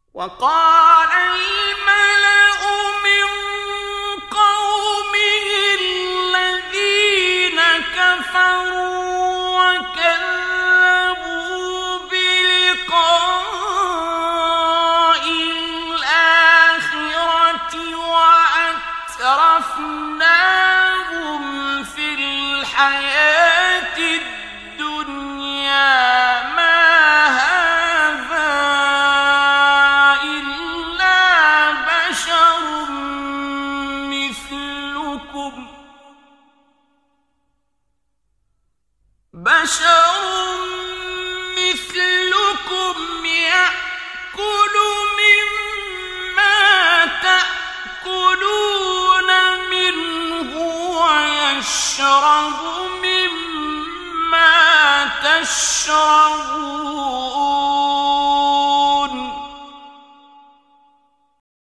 وقال الملأ من قومه الذين كفروا وكذبوا بلقاء الآخرة وأترفناهم في الحياة الدنيا بشر مثلكم يأكل مما تأكلون منه ويشرب مما تشربون